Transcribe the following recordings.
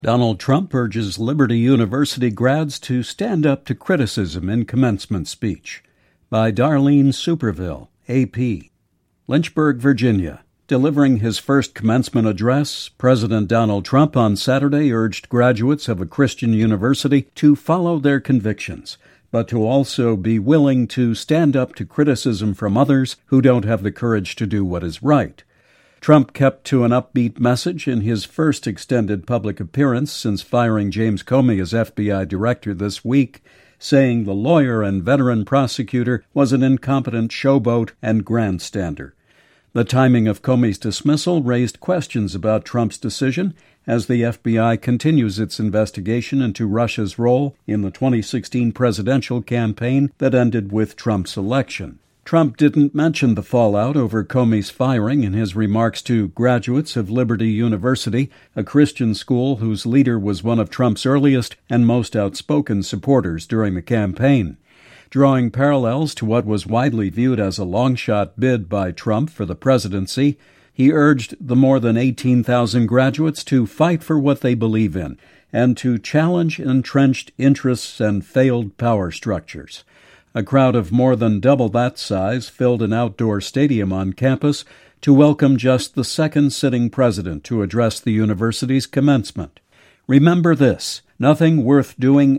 Donald Trump urges Liberty University grads to stand up to criticism in commencement speech. By Darlene Superville, AP. Lynchburg, Virginia. Delivering his first commencement address, President Donald Trump on Saturday urged graduates of a Christian university to follow their convictions, but to also be willing to stand up to criticism from others who don't have the courage to do what is right. Trump kept to an upbeat message in his first extended public appearance since firing James Comey as FBI director this week, saying the lawyer and veteran prosecutor was an incompetent showboat and grandstander. The timing of Comey's dismissal raised questions about Trump's decision as the FBI continues its investigation into Russia's role in the 2016 presidential campaign that ended with Trump's election. Trump didn't mention the fallout over Comey's firing in his remarks to graduates of Liberty University, a Christian school whose leader was one of Trump's earliest and most outspoken supporters during the campaign. Drawing parallels to what was widely viewed as a long-shot bid by Trump for the presidency, he urged the more than 18,000 graduates to fight for what they believe in and to challenge entrenched interests and failed power structures. A crowd of more than double that size filled an outdoor stadium on campus to welcome just the second sitting president to address the university's commencement. Remember this, nothing worth doing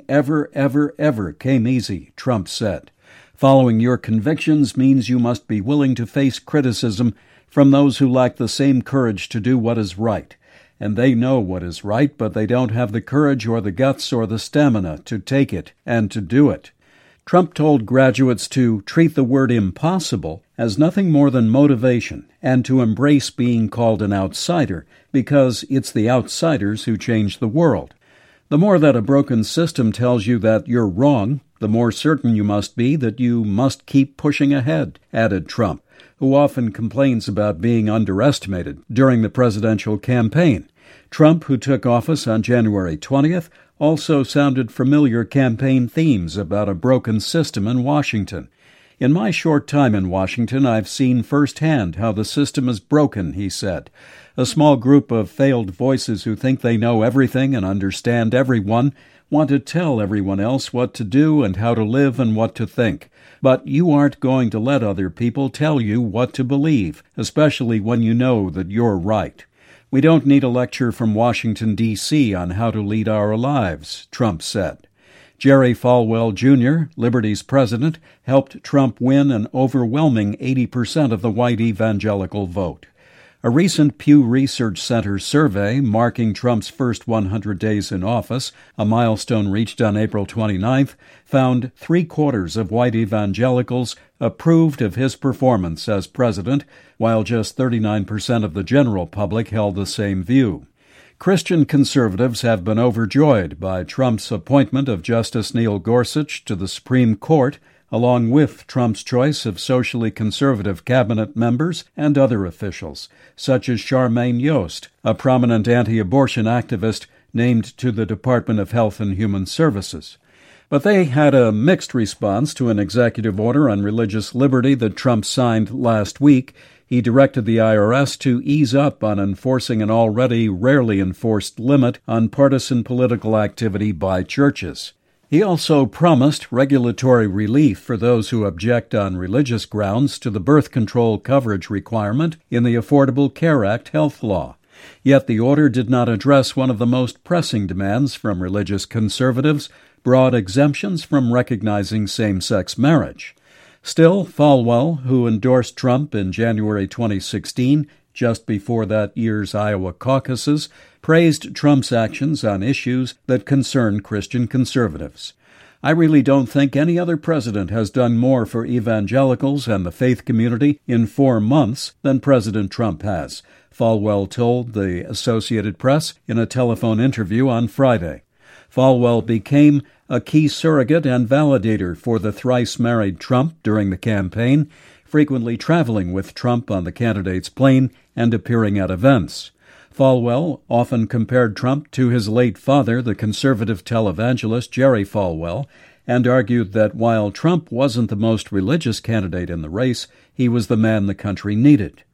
ever came easy, Trump said. Following your convictions means you must be willing to face criticism from those who lack the same courage to do what is right. And they know what is right, but they don't have the courage or the guts or the stamina to take it and to do it. Trump told graduates to treat the word impossible as nothing more than motivation and to embrace being called an outsider because it's the outsiders who change the world. The more that a broken system tells you that you're wrong, the more certain you must be that you must keep pushing ahead, added Trump, who often complains about being underestimated during the presidential campaign. Trump, who took office on January 20th, also sounded familiar campaign themes about a broken system in Washington. In my short time in Washington, I've seen firsthand how the system is broken, he said. A small group of failed voices who think they know everything and understand everyone want to tell everyone else what to do and how to live and what to think. But you aren't going to let other people tell you what to believe, especially when you know that you're right. We don't need a lecture from Washington, D.C. on how to lead our lives, Trump said. Jerry Falwell, Jr., Liberty's president, helped Trump win an overwhelming 80% of the white evangelical vote. A recent Pew Research Center survey marking Trump's first 100 days in office, a milestone reached on April 29th, found 3/4 of white evangelicals approved of his performance as president, while just 39% of the general public held the same view. Christian conservatives have been overjoyed by Trump's appointment of Justice Neil Gorsuch to the Supreme Court, along with Trump's choice of socially conservative cabinet members and other officials, such as Charmaine Yost, a prominent anti-abortion activist named to the Department of Health and Human Services. But they had a mixed response to an executive order on religious liberty that Trump signed last week. He directed the IRS to ease up on enforcing an already rarely enforced limit on partisan political activity by churches. He also promised regulatory relief for those who object on religious grounds to the birth control coverage requirement in the Affordable Care Act health law. Yet the order did not address one of the most pressing demands from religious conservatives, broad exemptions from recognizing same-sex marriage. Still, Falwell, who endorsed Trump in January 2016, just before that year's Iowa caucuses, praised Trump's actions on issues that concern Christian conservatives. I really don't think any other president has done more for evangelicals and the faith community in 4 months than President Trump has, Falwell told the Associated Press in a telephone interview on Friday. Falwell became a key surrogate and validator for the thrice-married Trump during the campaign, frequently traveling with Trump on the candidate's plane and appearing at events. Falwell often compared Trump to his late father, the conservative televangelist Jerry Falwell, and argued that while Trump wasn't the most religious candidate in the race, he was the man the country needed.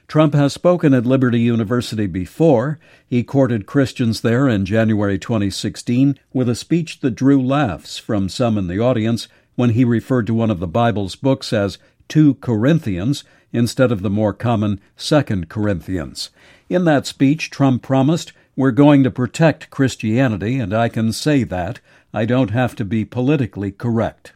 Trump has spoken at Liberty University before. He courted Christians there in January 2016 with a speech that drew laughs from some in the audience when he referred to one of the Bible's books as 2 Corinthians instead of the more common 2 Corinthians. In that speech, Trump promised, "We're going to protect Christianity, and I can say that. I don't have to be politically correct."